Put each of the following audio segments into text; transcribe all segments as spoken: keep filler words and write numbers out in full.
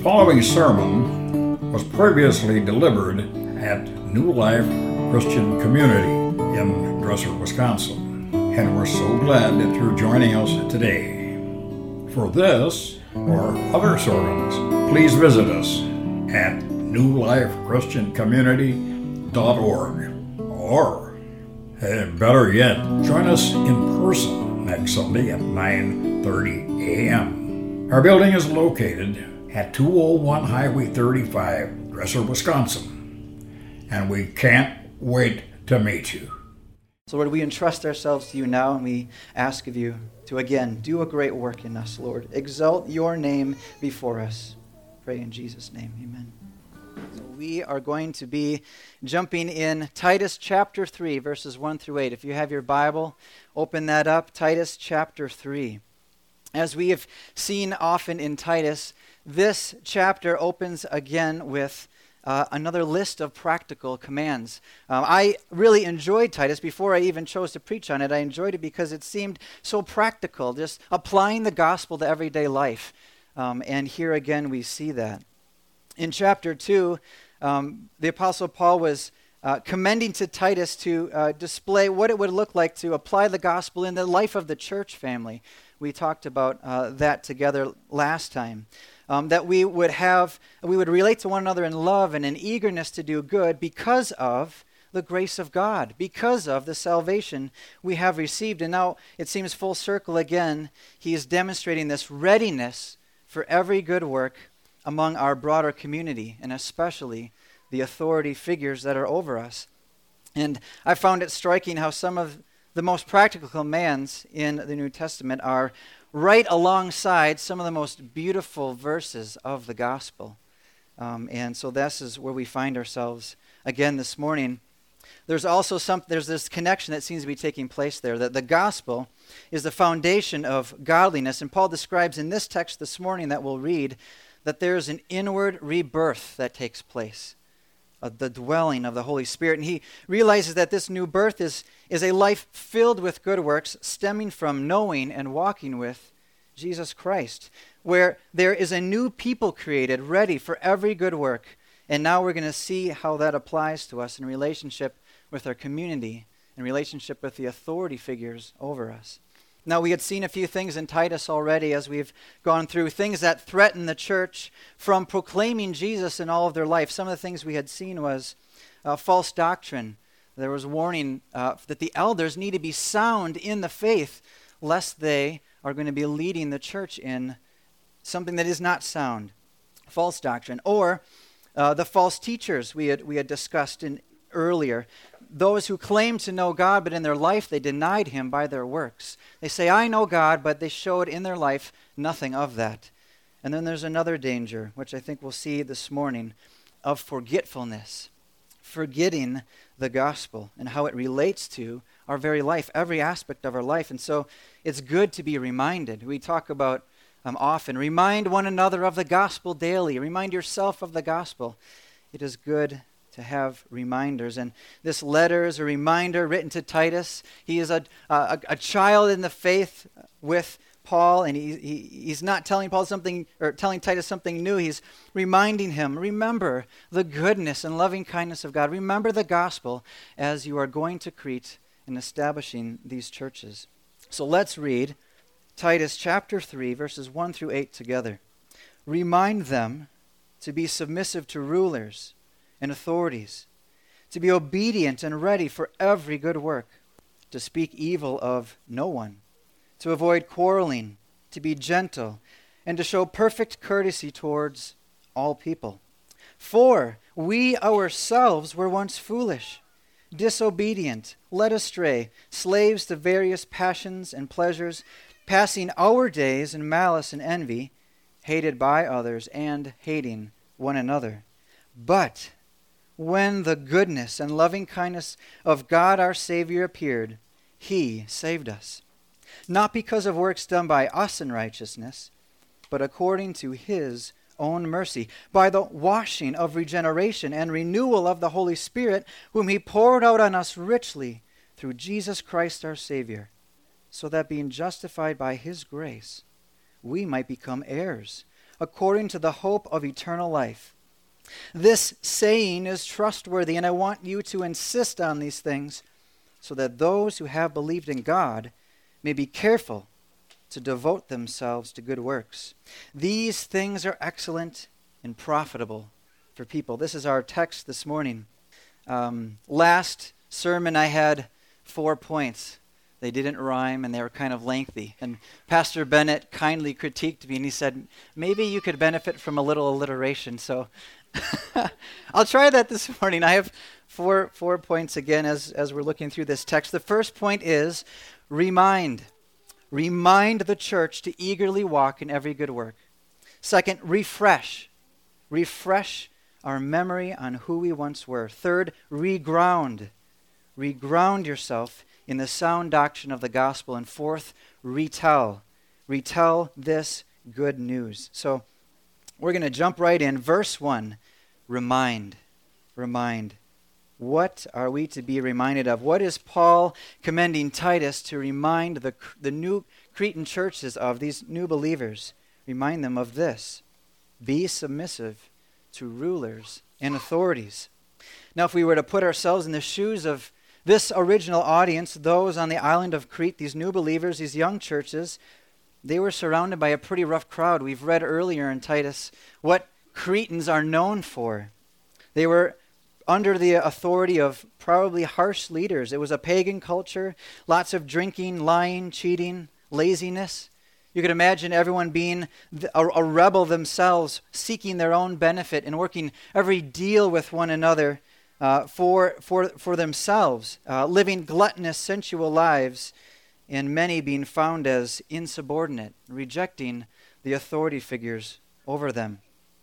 following sermon was previously delivered at New Life Christian Community in Dresser, Wisconsin, and we're so glad that you're joining us today. For this or other sermons, please visit us at new life christian community dot org, or eh, better yet, join us in person next Sunday at nine thirty a.m. Our building is located at two oh one Highway thirty-five, Dresser, Wisconsin, and we can't wait to meet you. So Lord, we entrust ourselves to you now, and we ask of you to again do a great work in us, Lord. Exalt your name before us. Pray in Jesus' name, amen. So we are going to be jumping in Titus chapter three, verses one through eight. If you have your Bible, open that up, Titus chapter three. As we have seen often in Titus, this chapter opens again with uh, another list of practical commands. Um, I really enjoyed Titus. Before I even chose to preach on it, I enjoyed it because it seemed so practical, just applying the gospel to everyday life. Um, and here again we see that. In chapter two, um, the Apostle Paul was uh, commending to Titus to uh, display what it would look like to apply the gospel in the life of the church family. We talked about uh, that together last time. Um, that we would have, we would relate to one another in love and in eagerness to do good because of the grace of God, because of the salvation we have received. And now it seems full circle again. He is demonstrating this readiness for every good work among our broader community, and especially the authority figures that are over us. And I found it striking how some of the most practical commands in the New Testament are right alongside some of the most beautiful verses of the gospel. Um, and so this is where we find ourselves again this morning. There's also some, there's this connection that seems to be taking place there, that the gospel is the foundation of godliness. And Paul describes in this text this morning that we'll read that there's an inward rebirth that takes place, uh, the dwelling of the Holy Spirit. And he realizes that this new birth is, is a life filled with good works stemming from knowing and walking with Jesus Christ, where there is a new people created ready for every good work. And now we're going to see how that applies to us in relationship with our community, in relationship with the authority figures over us. Now, we had seen a few things in Titus already as we've gone through, things that threaten the church from proclaiming Jesus in all of their life. Some of the things we had seen was uh, false doctrine. There was warning uh, that the elders need to be sound in the faith, lest they are going to be leading the church in something that is not sound, false doctrine. Or uh, the false teachers we had we had discussed in earlier. Those who claim to know God, but in their life they denied him by their works. They say, I know God, but they showed in their life nothing of that. And then there's another danger, which I think we'll see this morning, of forgetfulness, forgetting the gospel and how it relates to our very life, every aspect of our life. And so it's good to be reminded. We talk about um, often, remind one another of the gospel daily. Remind yourself of the gospel. It is good to have reminders. And this letter is a reminder written to Titus. He is a a, a child in the faith with Paul, and he, he he's not telling Paul something or telling Titus something new. He's reminding him, remember the goodness and loving kindness of God. Remember the gospel as you are going to Crete and establishing these churches. So let's read Titus chapter three, verses one through eight together. Remind them to be submissive to rulers and authorities, to be obedient and ready for every good work, to speak evil of no one, to avoid quarreling, to be gentle, and to show perfect courtesy towards all people. For we ourselves were once foolish, disobedient, led astray, slaves to various passions and pleasures, passing our days in malice and envy, hated by others and hating one another. But when the goodness and loving kindness of God our Savior appeared, he saved us, not because of works done by us in righteousness, but according to his own mercy, by the washing of regeneration and renewal of the Holy Spirit, whom he poured out on us richly through Jesus Christ our Savior, so that being justified by his grace, we might become heirs according to the hope of eternal life. This saying is trustworthy, and I want you to insist on these things so that those who have believed in God may be careful to devote themselves to good works. These things are excellent and profitable for people. This is our text this morning. Um, last sermon I had four points. They didn't rhyme and they were kind of lengthy. And Pastor Bennett kindly critiqued me and he said, maybe you could benefit from a little alliteration. So I'll try that this morning. I have four four points again as, as we're looking through this text. The first point is remind. Remind the church to eagerly walk in every good work. Second, refresh. Refresh our memory on who we once were. Third, reground. Reground yourself in the sound doctrine of the gospel. And fourth, retell. Retell this good news. So we're going to jump right in. Verse one, remind. Remind. What are we to be reminded of? What is Paul commending Titus to remind the, the new Cretan churches of, these new believers? Remind them of this. Be submissive to rulers and authorities. Now, if we were to put ourselves in the shoes of this original audience, those on the island of Crete, these new believers, these young churches, they were surrounded by a pretty rough crowd. We've read earlier in Titus what Cretans are known for. They were under the authority of probably harsh leaders. It was a pagan culture, lots of drinking, lying, cheating, laziness. You could imagine everyone being a, a rebel themselves, seeking their own benefit and working every deal with one another uh, for, for, for themselves, uh, living gluttonous, sensual lives, and many being found as insubordinate, rejecting the authority figures over them.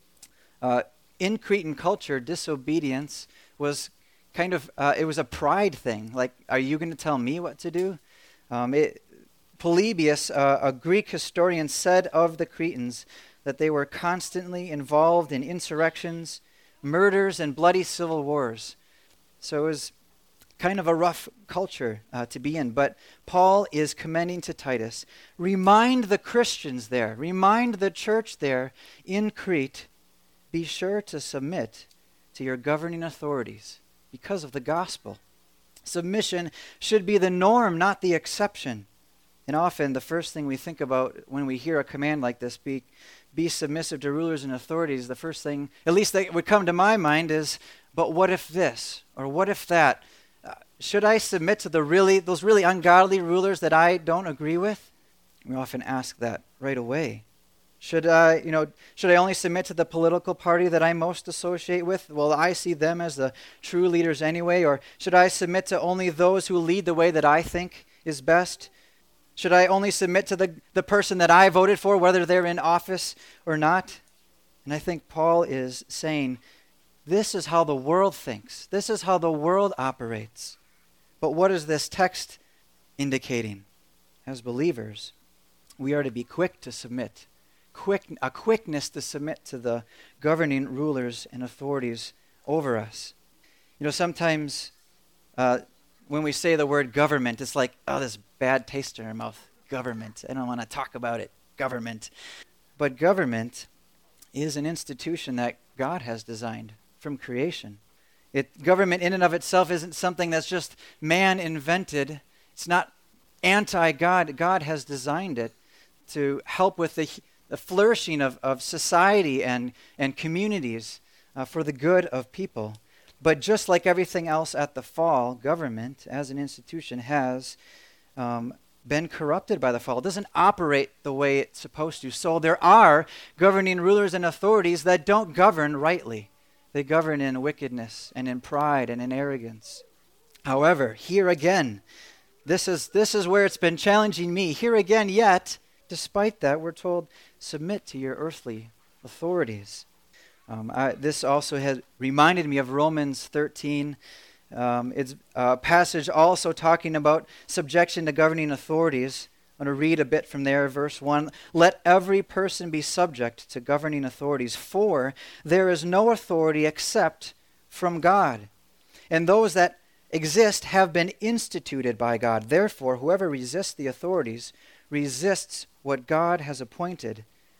Uh, in Cretan culture, disobedience was kind of, uh, it was a pride thing. Like, are you going to tell me what to do? Um, it, Polybius, uh, a Greek historian, said of the Cretans that they were constantly involved in insurrections, murders, and bloody civil wars. So it was kind of a rough culture uh, to be in. But Paul is commending to Titus, remind the Christians there, remind the church there in Crete, be sure to submit to your governing authorities because of the gospel. Submission should be the norm, not the exception. And often the first thing we think about when we hear a command like this, be, be submissive to rulers and authorities, the first thing, at least that would come to my mind is, but what if this? Or what if that? Uh, should I submit to the really those really ungodly rulers that I don't agree with? We often ask that right away. Should I, you know, should I only submit to the political party that I most associate with? Well, I see them as the true leaders anyway. Or should I submit to only those who lead the way that I think is best? Should I only submit to the, the person that I voted for, whether they're in office or not? And I think Paul is saying, this is how the world thinks. This is how the world operates. But what is this text indicating? As believers, we are to be quick to submit. Quick, a quickness to submit to the governing rulers and authorities over us. You know, sometimes uh, when we say the word government, it's like, oh, this bad taste in our mouth. Government. I don't want to talk about it. Government. But government is an institution that God has designed from creation. It, government in and of itself isn't something that's just man invented. It's not anti-God. God has designed it to help with the the flourishing of, of society and, and communities uh, for the good of people. But just like everything else at the fall, government as an institution has um, been corrupted by the fall. It doesn't operate the way it's supposed to. So there are governing rulers and authorities that don't govern rightly. They govern in wickedness and in pride and in arrogance. However, here again, this is this is where it's been challenging me. Here again, yet, despite that, we're told, submit to your earthly authorities. Um, I, this also has reminded me of Romans thirteen. Um, it's a passage also talking about subjection to governing authorities. I'm going to read a bit from there, verse one. Let every person be subject to governing authorities, for there is no authority except from God. And those that exist have been instituted by God. Therefore, whoever resists the authorities resists what God has appointed,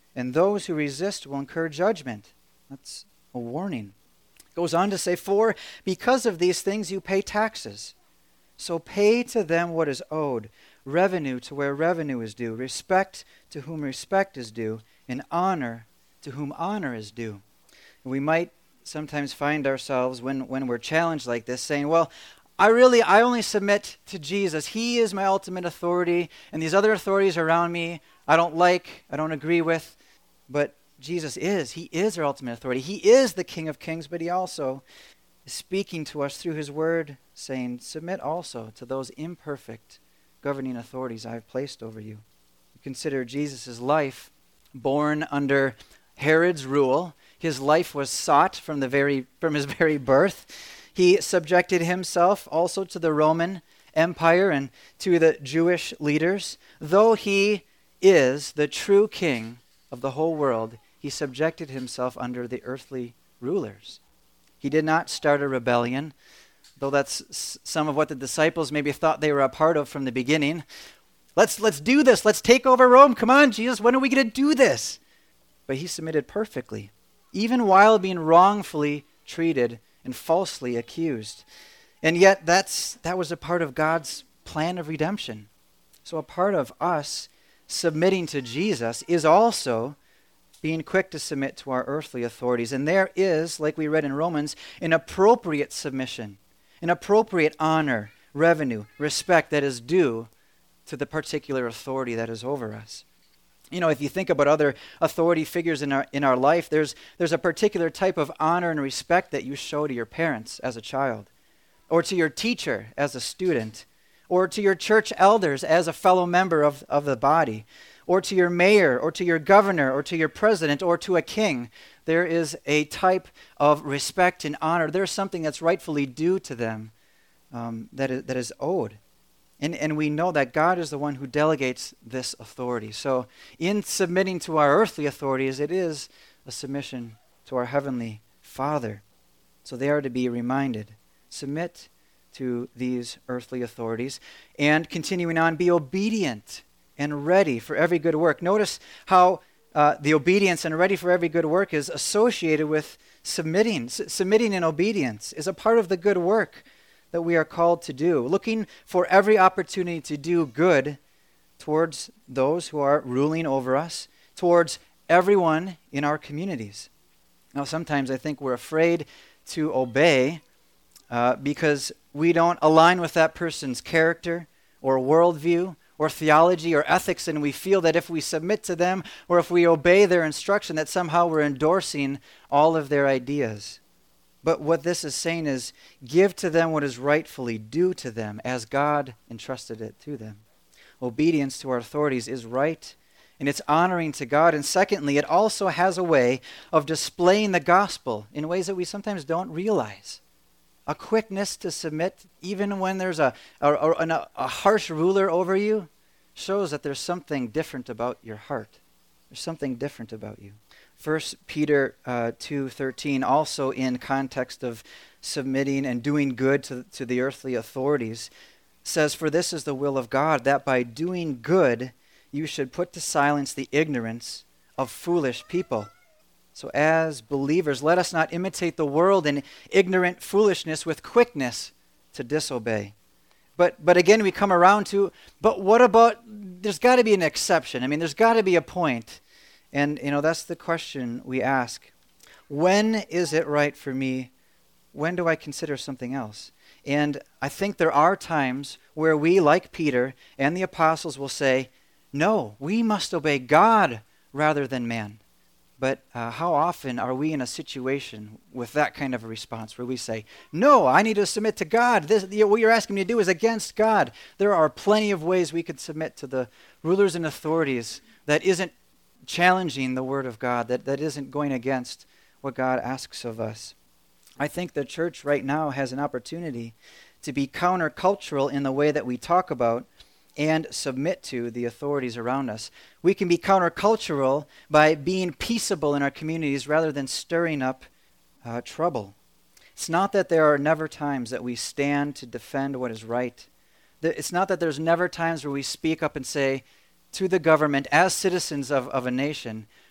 and those who resist will incur judgment. That's a warning. It goes on to say, for because of these things you pay taxes. So pay to them what is owed, revenue to where revenue is due, respect to whom respect is due, and honor to whom honor is due. We might sometimes find ourselves when, when we're challenged like this saying, well, I really, I only submit to Jesus. He is my ultimate authority, and these other authorities around me I don't like, I don't agree with, but Jesus is. He is our ultimate authority. He is the King of Kings, but he also is speaking to us through his word, saying, submit also to those imperfect governing authorities I have placed over you. Consider Jesus' life, born under Herod's rule. His life was sought from the very from his very birth. He subjected himself also to the Roman Empire and to the Jewish leaders. Though he is the true king of the whole world, he subjected himself under the earthly rulers. He did not start a rebellion, though that's s- some of what the disciples maybe thought they were a part of from the beginning. Let's let's do this. Let's take over Rome. Come on, Jesus, when are we going to do this? But he submitted perfectly, even while being wrongfully treated and falsely accused. And yet that's that was a part of God's plan of redemption. So a part of us submitting to Jesus is also being quick to submit to our earthly authorities. And there is, like we read in Romans, an appropriate submission, an appropriate honor, revenue, respect that is due to the particular authority that is over us. You know, if you think about other authority figures in our in our life, there's there's a particular type of honor and respect that you show to your parents as a child, or to your teacher as a student, or to your church elders as a fellow member of, of the body, or to your mayor, or to your governor, or to your president, or to a king. There is a type of respect and honor. There's something that's rightfully due to them um, that is, that is owed. And, and we know that God is the one who delegates this authority. So in submitting to our earthly authorities, it is a submission to our heavenly Father. So they are to be reminded, submit to these earthly authorities, and continuing on, be obedient and ready for every good work. Notice how uh, the obedience and ready for every good work is associated with submitting. S- submitting and obedience is a part of the good work that we are called to do, looking for every opportunity to do good towards those who are ruling over us, towards everyone in our communities. Now, sometimes I think we're afraid to obey uh, because we don't align with that person's character or worldview or theology or ethics, and we feel that if we submit to them or if we obey their instruction, that somehow we're endorsing all of their ideas. But what this is saying is, give to them what is rightfully due to them as God entrusted it to them. Obedience to our authorities is right, and it's honoring to God. And secondly, it also has a way of displaying the gospel in ways that we sometimes don't realize. A quickness to submit, even when there's a, a, a, a harsh ruler over you, shows that there's something different about your heart. There's something different about you. First Peter uh, two thirteen, also in context of submitting and doing good to, to the earthly authorities, says, for this is the will of God, that by doing good you should put to silence the ignorance of foolish people. So as believers, let us not imitate the world in ignorant foolishness with quickness to disobey. But but again, we come around to, but what about, there's got to be an exception. I mean, there's got to be a point. And, you know, that's the question we ask. When is it right for me? When do I consider something else? And I think there are times where we, like Peter and the apostles, will say, no, we must obey God rather than man. But uh, how often are we in a situation with that kind of a response where we say, no, I need to submit to God. This, you know, what you're asking me to do is against God. There are plenty of ways we could submit to the rulers and authorities that isn't challenging the word of God, that, that isn't going against what God asks of us. I think the church right now has an opportunity to be countercultural in the way that we talk about and submit to the authorities around us. We can be countercultural by being peaceable in our communities rather than stirring up uh, trouble. It's not that there are never times that we stand to defend what is right. It's not that there's never times where we speak up and say to the government, as citizens of, of a nation,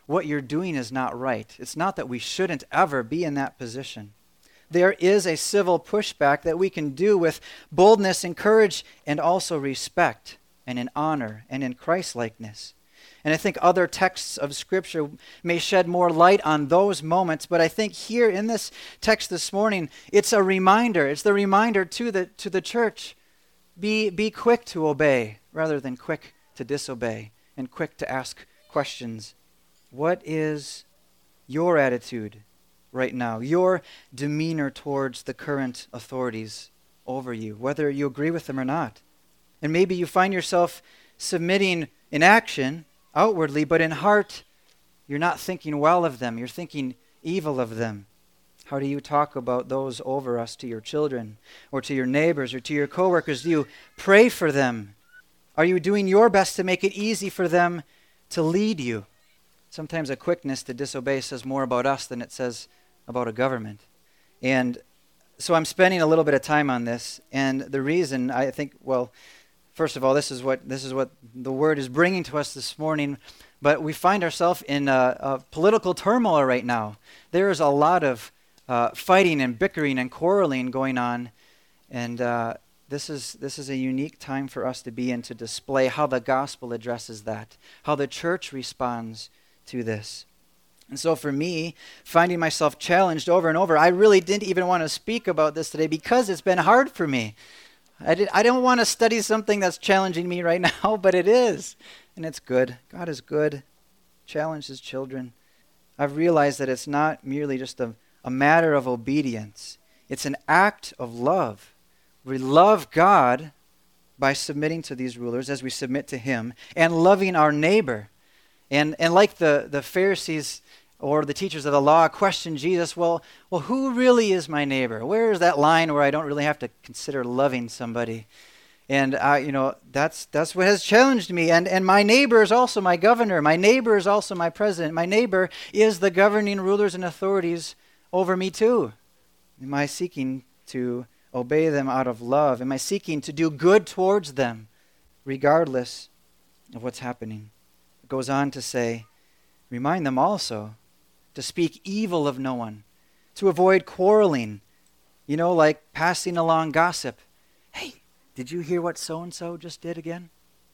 what you're doing is not right. It's not that we shouldn't ever be in that position. There is a civil pushback that we can do with boldness and courage and also respect and in honor and in Christ-likeness. And I think other texts of Scripture may shed more light on those moments, but I think here in this text this morning, it's a reminder. It's the reminder to the to the church. Be, be quick to obey rather than quick to disobey and quick to ask questions. What is your attitude right now, your demeanor towards the current authorities over you, whether you agree with them or not? And maybe you find yourself submitting in action outwardly, but in heart, you're not thinking well of them. You're thinking evil of them. How do you talk about those over us to your children or to your neighbors or to your coworkers? Do you pray for them? Are you doing your best to make it easy for them to lead you? Sometimes a quickness to disobey says more about us than it says about a government. And so I'm spending a little bit of time on this, and the reason I think, well, first of all, this is what this is what the Word is bringing to us this morning, but we find ourselves in a, a political turmoil right now. There is a lot of uh, fighting and bickering and quarreling going on, and uh, this is this is a unique time for us to be in to display how the gospel addresses that, how the church responds to this. And so for me, finding myself challenged over and over, I really didn't even want to speak about this today because it's been hard for me. I, did, I don't want to study something that's challenging me right now, but it is. And it's good. God is good. Challenge His children. I've realized that it's not merely just a, a matter of obedience. It's an act of love. We love God by submitting to these rulers as we submit to Him and loving our neighbor. And and like the, the Pharisees or the teachers of the law questioned Jesus, well, well, who really is my neighbor? Where is that line where I don't really have to consider loving somebody? And I, you know, that's that's what has challenged me. And and my neighbor is also my governor. My neighbor is also my president. My neighbor is the governing rulers and authorities over me too. Am I seeking to obey them out of love? Am I seeking to do good towards them, regardless of what's happening? It goes on to say, remind them also to speak evil of no one, to avoid quarreling, you know, like passing along gossip. Hey, did you hear what so-and-so just did again?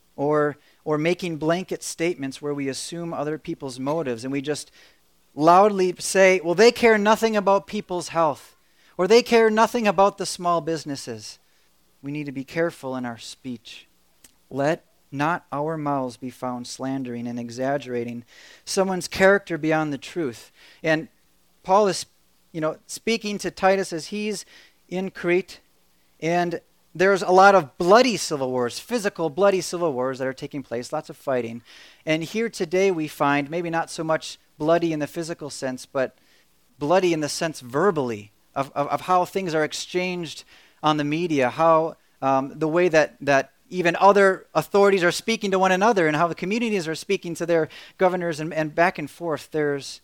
Or or making blanket statements where we assume other people's motives and we just loudly say, well, they care nothing about people's health, or they care nothing about the small businesses. We need to be careful in our speech. Let not our mouths be found slandering and exaggerating someone's character beyond the truth. And Paul is, you know, speaking to Titus as he's in Crete, and there's a lot of bloody civil wars, physical bloody civil wars that are taking place, lots of fighting. And here today we find maybe not so much bloody in the physical sense, but bloody in the sense verbally of, of, of how things are exchanged on the media, how um, the way that, that even other authorities are speaking to one another and how the communities are speaking to their governors and, and back and forth. There's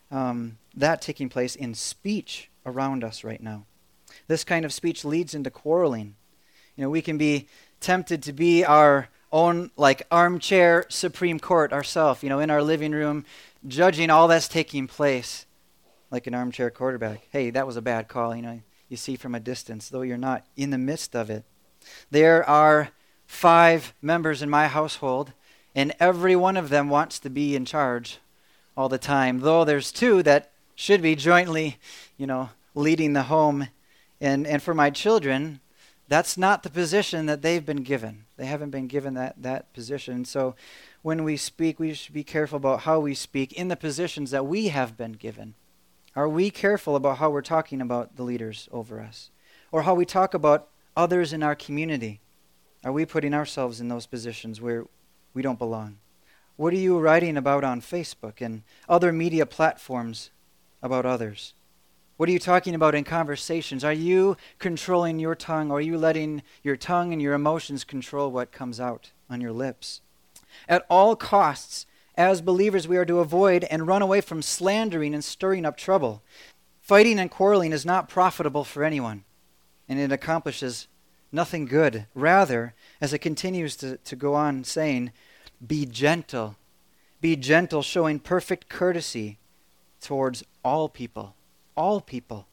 um, that taking place in speech around us right now. This kind of speech leads into quarreling. You know, we can be tempted to be our own like armchair Supreme Court ourselves, you know, in our living room, judging all that's taking place like an armchair quarterback. Hey, that was a bad call, you know, you see from a distance, though you're not in the midst of it. There are five members in my household, and every one of them wants to be in charge all the time, though there's two that should be jointly, you know, leading the home. And and for my children, that's not the position that they've been given. They haven't been given that, that position. So when we speak, we should be careful about how we speak in the positions that we have been given. Are we careful about how we're talking about the leaders over us? Or how we talk about others in our community? Are we putting ourselves in those positions where we don't belong? What are you writing about on Facebook and other media platforms about others? What are you talking about in conversations? Are you controlling your tongue, or are you letting your tongue and your emotions control what comes out on your lips? At all costs, as believers, we are to avoid and run away from slandering and stirring up trouble. Fighting and quarreling is not profitable for anyone, and it accomplishes nothing good. Rather, as it continues to, to go on saying, be gentle, Be gentle, showing perfect courtesy towards all people. All people.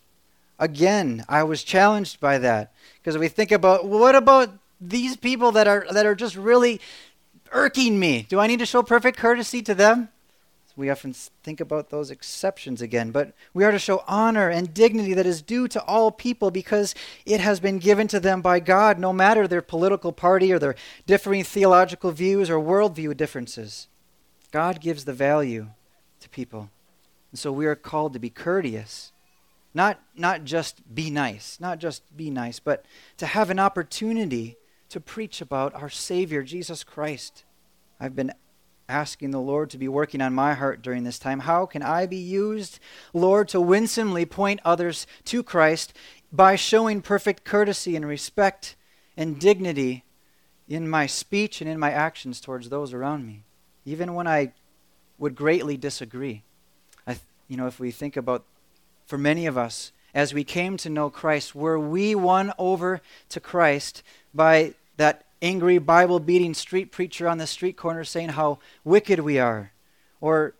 Again, I was challenged by that. Because we think about, what about these people that are that are just really irking me? Do I need to show perfect courtesy to them? We often think about those exceptions again, but we are to show honor and dignity that is due to all people because it has been given to them by God, no matter their political party or their differing theological views or worldview differences. God gives the value to people. And so we are called to be courteous, not, not just be nice, not just be nice, but to have an opportunity to preach about our Savior, Jesus Christ. I've been asking the Lord to be working on my heart during this time. How can I be used, Lord, to winsomely point others to Christ by showing perfect courtesy and respect and dignity in my speech and in my actions towards those around me, even when I would greatly disagree? I, you know, if we think about, for many of us, as we came to know Christ, were we won over to Christ by that angry Bible-beating street preacher on the street corner saying how wicked we are, or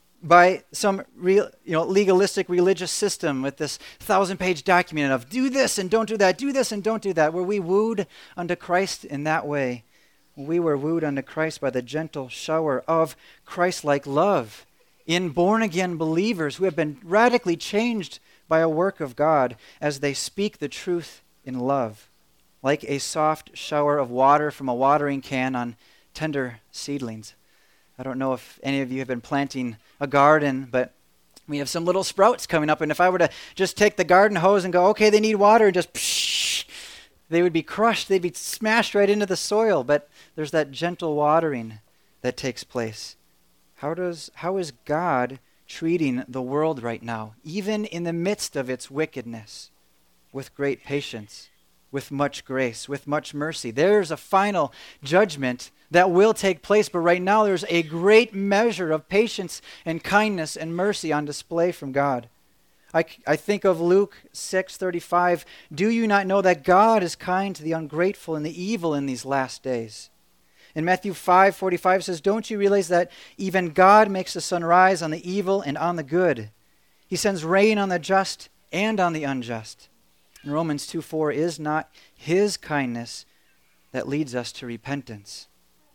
by some real, you know, legalistic religious system with this thousand-page document of do this and don't do that, do this and don't do that? Were we wooed unto Christ in that way? We were wooed unto Christ by the gentle shower of Christ-like love in born-again believers who have been radically changed by a work of God as they speak the truth in love, like a soft shower of water from a watering can on tender seedlings. I don't know if any of you have been planting a garden, but we have some little sprouts coming up, and if I were to just take the garden hose and go, okay, they need water, and just psh, they would be crushed, they'd be smashed right into the soil, but there's that gentle watering that takes place. How does how is God treating the world right now, even in the midst of its wickedness, with great patience, with much grace, with much mercy? There's a final judgment that will take place, but right now there's a great measure of patience and kindness and mercy on display from God. I, I think of Luke six thirty-five. Do you not know that God is kind to the ungrateful and the evil in these last days? And Matthew five forty-five says, don't you realize that even God makes the sun rise on the evil and on the good? He sends rain on the just and on the unjust. In Romans two four, is not his kindness that leads us to repentance?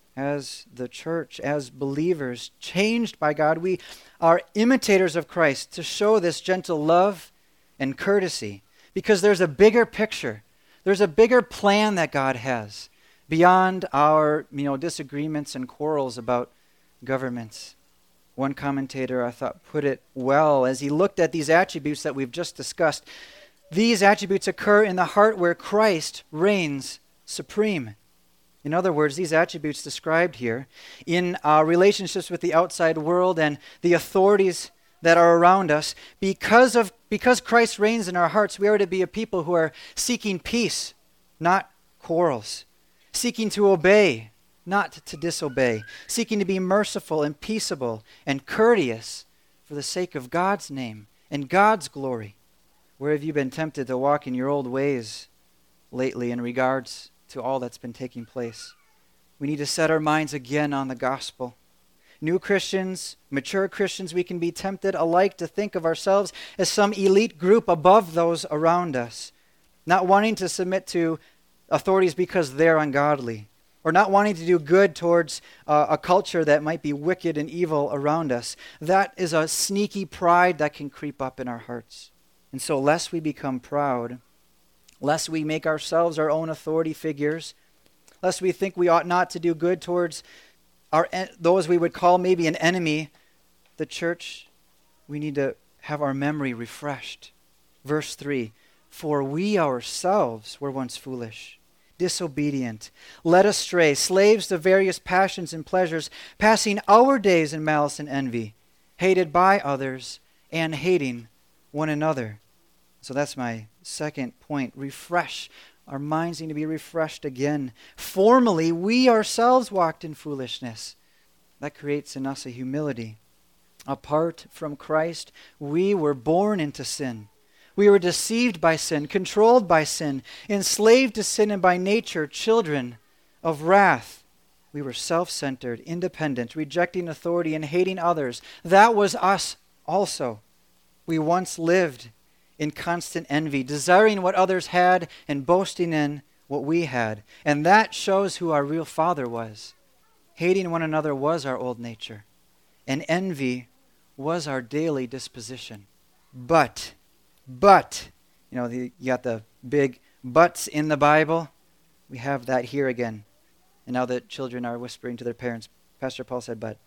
As the church, as believers, changed by God, we are imitators of Christ to show this gentle love and courtesy, because there's a bigger picture. There's a bigger plan that God has beyond our, you know, disagreements and quarrels about governments. One commentator, I thought, put it well as he looked at these attributes that we've just discussed. These attributes occur in the heart where Christ reigns supreme. In other words, these attributes described here in our relationships with the outside world and the authorities that are around us, because of because Christ reigns in our hearts, we are to be a people who are seeking peace, not quarrels, seeking to obey, not to disobey, seeking to be merciful and peaceable and courteous for the sake of God's name and God's glory. Where have you been tempted to walk in your old ways lately in regards to all that's been taking place? We need to set our minds again on the gospel. New Christians, mature Christians, we can be tempted alike to think of ourselves as some elite group above those around us, not wanting to submit to authorities because they're ungodly, or not wanting to do good towards uh, a culture that might be wicked and evil around us. That is a sneaky pride that can creep up in our hearts. And so lest we become proud, lest we make ourselves our own authority figures, lest we think we ought not to do good towards our those we would call maybe an enemy, the church, we need to have our memory refreshed. Verse three, for we ourselves were once foolish, disobedient, led astray, slaves to various passions and pleasures, passing our days in malice and envy, hated by others and hating one another. So that's my second point. Refresh. Our minds need to be refreshed again. Formerly, we ourselves walked in foolishness. That creates in us a humility. Apart from Christ, we were born into sin. We were deceived by sin, controlled by sin, enslaved to sin, and by nature children of wrath. We were self-centered, independent, rejecting authority and hating others. That was us also. We once lived in constant envy, desiring what others had and boasting in what we had. And that shows who our real father was. Hating one another was our old nature, and envy was our daily disposition. But, but, you know, the, you got the big buts in the Bible. We have that here again. And now that children are whispering to their parents, Pastor Paul said, but.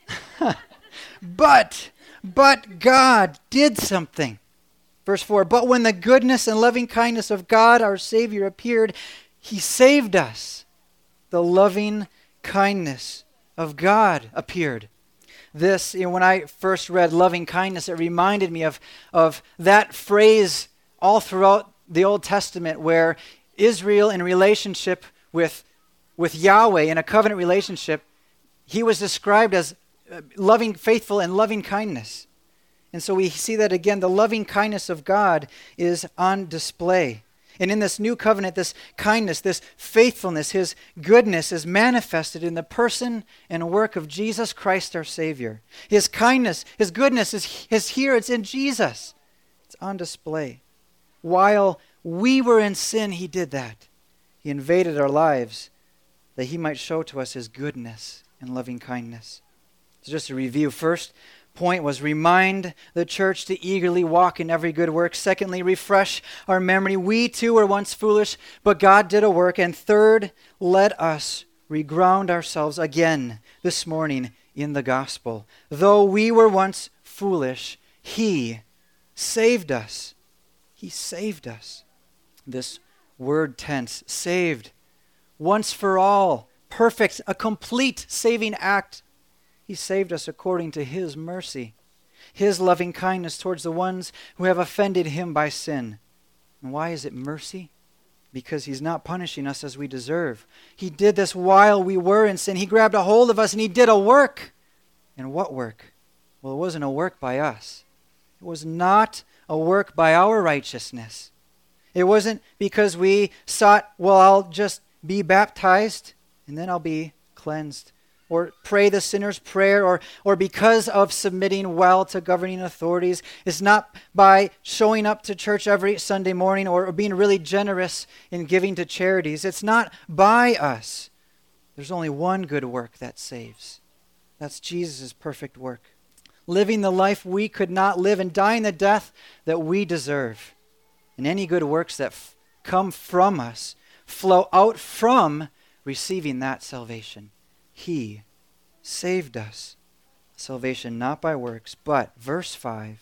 but, but God did something. Verse four, but when the goodness and loving kindness of God, our Savior, appeared, he saved us. The loving kindness of God appeared. This, you know, when I first read loving kindness, it reminded me of, of that phrase all throughout the Old Testament where Israel in relationship with With Yahweh in a covenant relationship, he was described as loving, faithful, and loving kindness. And so we see that again, the loving kindness of God is on display. And in this new covenant, this kindness, this faithfulness, his goodness is manifested in the person and work of Jesus Christ our Savior. His kindness, his goodness is, is here. It's in Jesus. It's on display. While we were in sin, he did that. He invaded our lives that he might show to us his goodness and loving kindness. So just to review, first point was remind the church to eagerly walk in every good work. Secondly, refresh our memory. We too were once foolish, but God did a work. And third, let us reground ourselves again this morning in the gospel. Though we were once foolish, he saved us. He saved us. This word tense, saved, once for all, perfect, a complete saving act. He saved us according to his mercy, his loving kindness towards the ones who have offended him by sin. And why is it mercy? Because he's not punishing us as we deserve. He did this while we were in sin. He grabbed a hold of us and he did a work. And what work? Well, it wasn't a work by us. It was not a work by our righteousness. It wasn't because we sought, well, I'll just be baptized, and then I'll be cleansed. Or pray the sinner's prayer, or, or because of submitting well to governing authorities. It's not by showing up to church every Sunday morning or, or being really generous in giving to charities. It's not by us. There's only one good work that saves. That's Jesus' perfect work. Living the life we could not live and dying the death that we deserve. And any good works that f- come from us flow out from receiving that salvation. He saved us. Salvation not by works, but, verse five,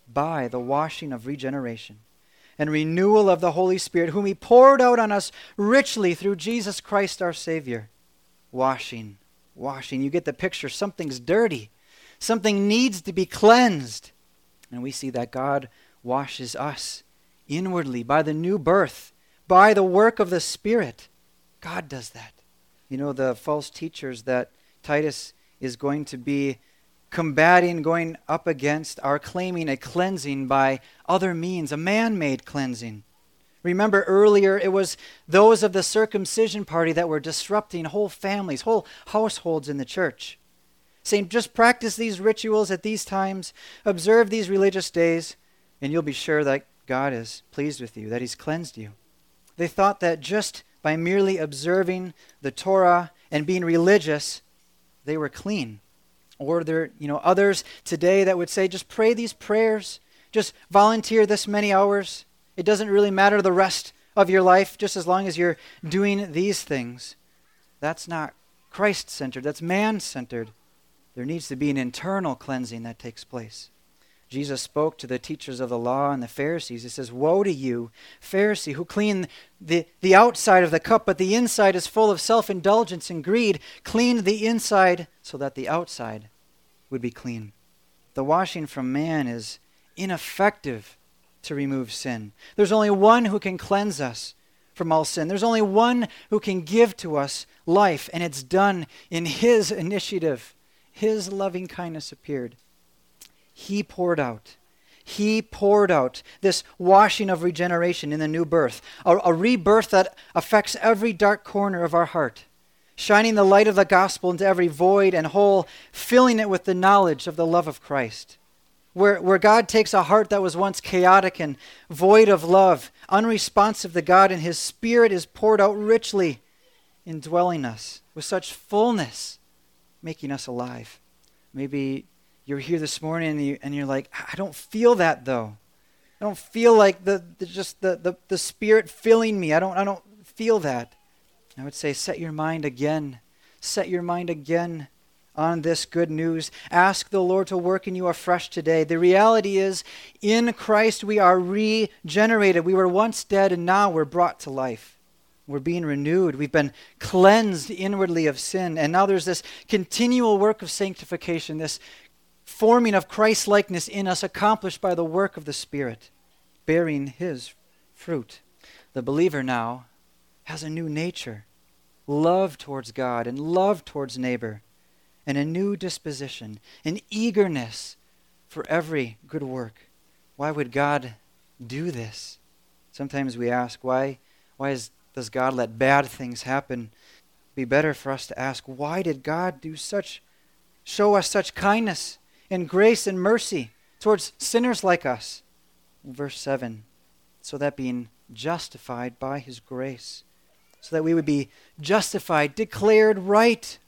by the washing of regeneration and renewal of the Holy Spirit, whom he poured out on us richly through Jesus Christ our Savior. Washing, washing. You get the picture. Something's dirty. Something needs to be cleansed. And we see that God washes us inwardly by the new birth, by the work of the Spirit. God does that. You know, the false teachers that Titus is going to be combating, going up against, are claiming a cleansing by other means, a man-made cleansing. Remember earlier, it was those of the circumcision party that were disrupting whole families, whole households in the church. Saying, just practice these rituals at these times, observe these religious days, and you'll be sure that God is pleased with you, that he's cleansed you. They thought that just by merely observing the Torah and being religious, they were clean. Or there, you know, others today that would say, just pray these prayers, just volunteer this many hours. It doesn't really matter the rest of your life, just as long as you're doing these things. That's not Christ-centered, that's man-centered. There needs to be an internal cleansing that takes place. Jesus spoke to the teachers of the law and the Pharisees. He says, woe to you, Pharisee, who clean the, the outside of the cup, but the inside is full of self-indulgence and greed. Clean the inside so that the outside would be clean. The washing from man is ineffective to remove sin. There's only one who can cleanse us from all sin. There's only one who can give to us life, and it's done in his initiative. His loving kindness appeared. He poured out. He poured out this washing of regeneration in the new birth, a, a rebirth that affects every dark corner of our heart. shining the light of the gospel into every void and hole, filling it with the knowledge of the love of Christ. Where, where God takes a heart that was once chaotic and void of love, unresponsive to God, and his Spirit is poured out richly, indwelling us with such fullness, making us alive. Maybe you're here this morning and, you, and you're like, I don't feel that though. I don't feel like the, the just the, the, the Spirit filling me. I don't I don't feel that. I would say set your mind again. Set your mind again on this good news. Ask the Lord to work in you afresh today. The reality is, in Christ we are regenerated. We were once dead and now we're brought to life. We're being renewed. We've been cleansed inwardly of sin. And now there's this continual work of sanctification, this forming of Christ-likeness in us accomplished by the work of the Spirit, bearing his fruit. The believer now has a new nature, love towards God and love towards neighbor, and a new disposition, an eagerness for every good work. Why would God do this? Sometimes we ask, why, why is, does God let bad things happen? It'd be better for us to ask, why did God do such, show us such kindness and grace and mercy towards sinners like us? Verse seven, so that being justified by his grace, so that we would be justified, declared right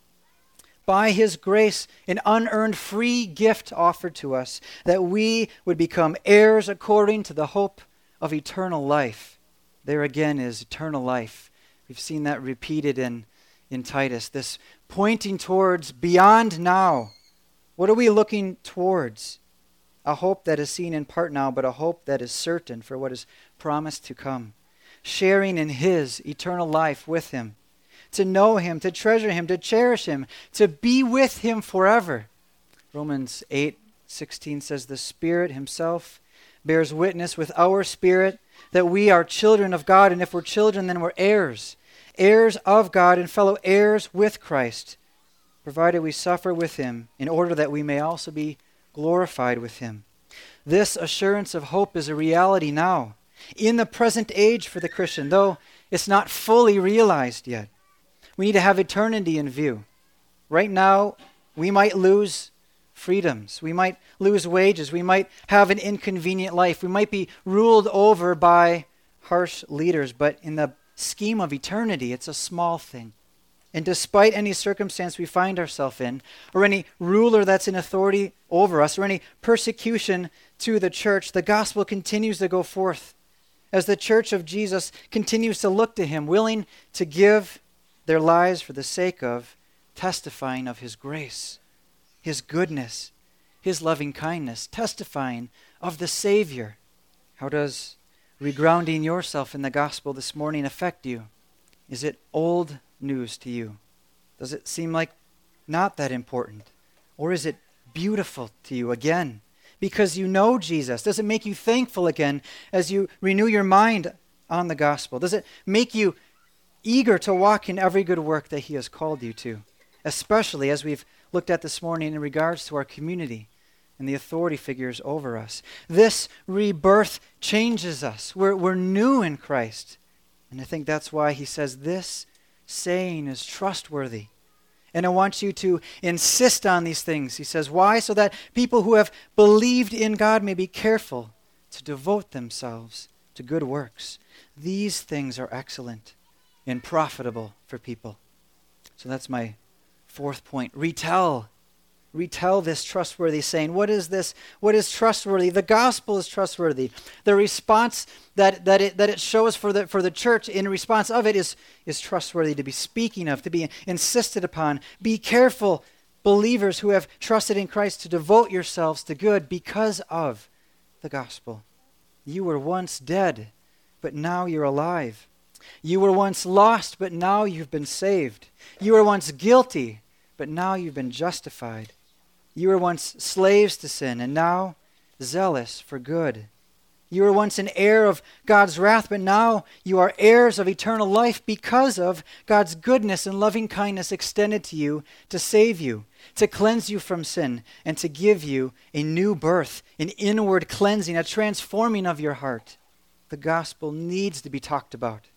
by his grace, an unearned free gift offered to us, that we would become heirs according to the hope of eternal life. There again is eternal life. We've seen that repeated in, in Titus, this pointing towards beyond now. What are we looking towards? A hope that is seen in part now, but a hope that is certain for what is promised to come. Sharing in his eternal life with him. To know him, to treasure him, to cherish him, to be with him forever. Romans eight sixteen says, the Spirit himself bears witness with our spirit that we are children of God, and if we're children, then we're heirs. Heirs of God and fellow heirs with Christ, provided we suffer with him, in order that we may also be glorified with him. This assurance of hope is a reality now, in the present age for the Christian, though it's not fully realized yet. We need to have eternity in view. Right now, we might lose freedoms. We might lose wages. We might have an inconvenient life. We might be ruled over by harsh leaders. But in the scheme of eternity, it's a small thing. And despite any circumstance we find ourselves in, or any ruler that's in authority over us, or any persecution to the church, the gospel continues to go forth as the church of Jesus continues to look to him, willing to give their lives for the sake of testifying of his grace, his goodness, his loving kindness, testifying of the Savior. How does regrounding yourself in the gospel this morning affect you? Is it old news to you? Does it seem like not that important? Or is it beautiful to you again because you know Jesus? Does it make you thankful again as you renew your mind on the gospel? Does it make you eager to walk in every good work that he has called you to? Especially as we've looked at this morning in regards to our community and the authority figures over us. This rebirth changes us. We're, we're new in Christ. And I think that's why he says this saying is trustworthy. And I want you to insist on these things. He says, why? So that people who have believed in God may be careful to devote themselves to good works. These things are excellent and profitable for people. So that's my fourth point. Retell. Retell this trustworthy saying. What is this? What is trustworthy? The gospel is trustworthy. The response that, that, it, that it shows for the, for the church in response of it is, is trustworthy to be speaking of, to be insisted upon. Be careful, believers who have trusted in Christ, to devote yourselves to good because of the gospel. You were once dead, but now you're alive. You were once lost, but now you've been saved. You were once guilty, but now you've been justified. You were once slaves to sin, and now zealous for good. You were once an heir of God's wrath, but now you are heirs of eternal life because of God's goodness and loving kindness extended to you to save you, to cleanse you from sin, and to give you a new birth, an inward cleansing, a transforming of your heart. The gospel needs to be talked about.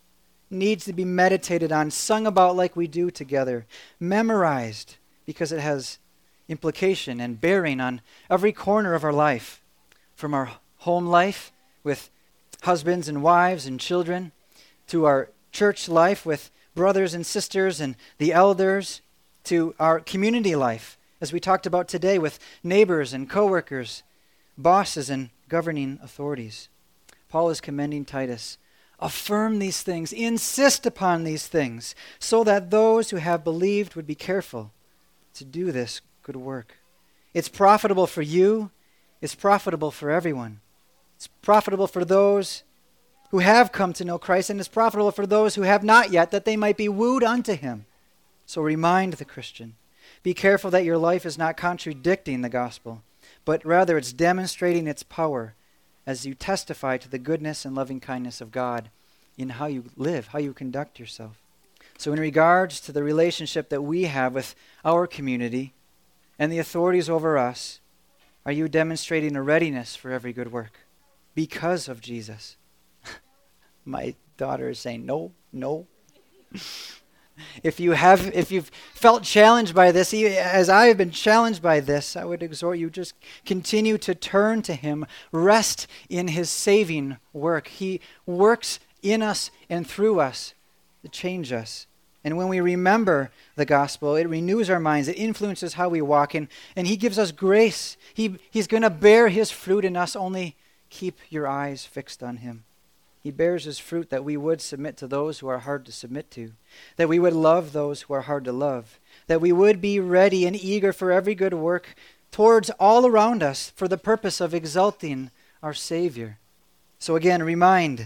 needs to be meditated on, sung about like we do together, memorized, because it has implication and bearing on every corner of our life, from our home life with husbands and wives and children, to our church life with brothers and sisters and the elders, to our community life, as we talked about today, with neighbors and coworkers, bosses and governing authorities. Paul is commending Titus. Affirm these things, insist upon these things, so that those who have believed would be careful to do this good work. It's profitable for you. It's profitable for everyone. It's profitable for those who have come to know Christ, and it's profitable for those who have not yet, that they might be wooed unto him. So remind the Christian. Be careful that your life is not contradicting the gospel, but rather it's demonstrating its power as you testify to the goodness and loving kindness of God in how you live, how you conduct yourself. So in regards to the relationship that we have with our community and the authorities over us, are you demonstrating a readiness for every good work because of Jesus? My daughter is saying, no, no. If you have, if you've felt challenged by this, as I have been challenged by this, I would exhort you, just continue to turn to him, rest in his saving work. He works in us and through us to change us. And when we remember the gospel, it renews our minds, it influences how we walk, and, and he gives us grace. He, he's going to bear his fruit in us, only keep your eyes fixed on him. He bears his fruit that we would submit to those who are hard to submit to, that we would love those who are hard to love, that we would be ready and eager for every good work towards all around us for the purpose of exalting our Savior. So again, remind,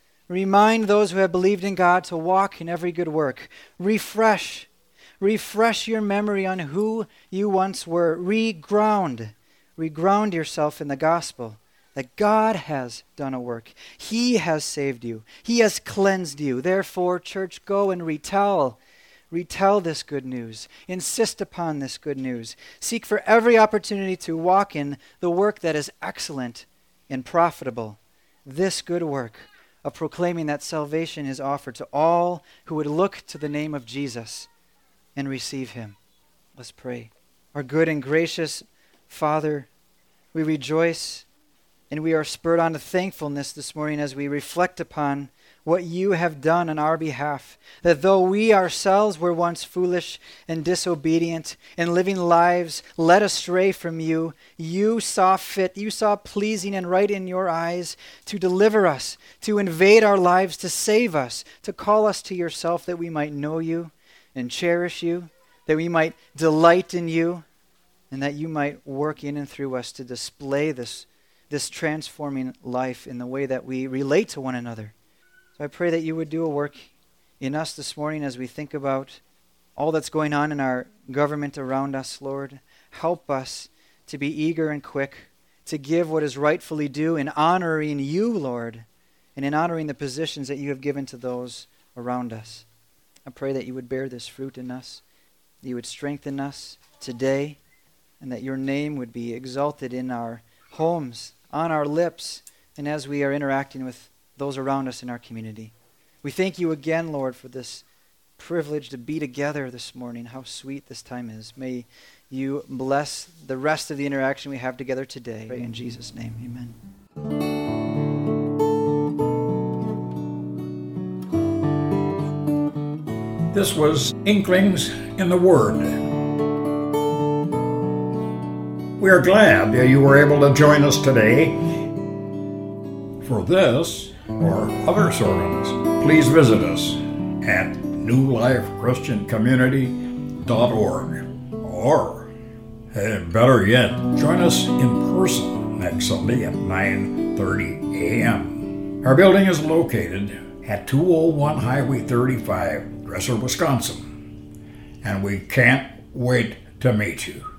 remind those who have believed in God to walk in every good work. Refresh, refresh your memory on who you once were. Reground, reground yourself in the gospel. That God has done a work. He has saved you. He has cleansed you. Therefore, church, go and retell. Retell this good news. Insist upon this good news. Seek for every opportunity to walk in the work that is excellent and profitable. This good work of proclaiming that salvation is offered to all who would look to the name of Jesus and receive him. Let's pray. Our good and gracious Father, we rejoice and we are spurred on to thankfulness this morning as we reflect upon what you have done on our behalf. That though we ourselves were once foolish and disobedient and living lives led astray from you, you saw fit, you saw pleasing and right in your eyes to deliver us, to invade our lives, to save us, to call us to yourself that we might know you and cherish you, that we might delight in you, and that you might work in and through us to display this this transforming life in the way that we relate to one another. So I pray that you would do a work in us this morning as we think about all that's going on in our government around us, Lord. Help us to be eager and quick to give what is rightfully due in honoring you, Lord, and in honoring the positions that you have given to those around us. I pray that you would bear this fruit in us, that you would strengthen us today, and that your name would be exalted in our homes, on our lips, and as we are interacting with those around us in our community. We thank you again, Lord, for this privilege to be together this morning. How sweet this time is. May you bless the rest of the interaction we have together today. Pray in Jesus' name, amen. This was Inklings in the Word. We are glad that you were able to join us today. For this or other sermons, please visit us at new life christian community dot org. Or, hey, better yet, join us in person next Sunday at nine thirty a.m. Our building is located at two oh one Highway thirty-five, Dresser, Wisconsin. And we can't wait to meet you.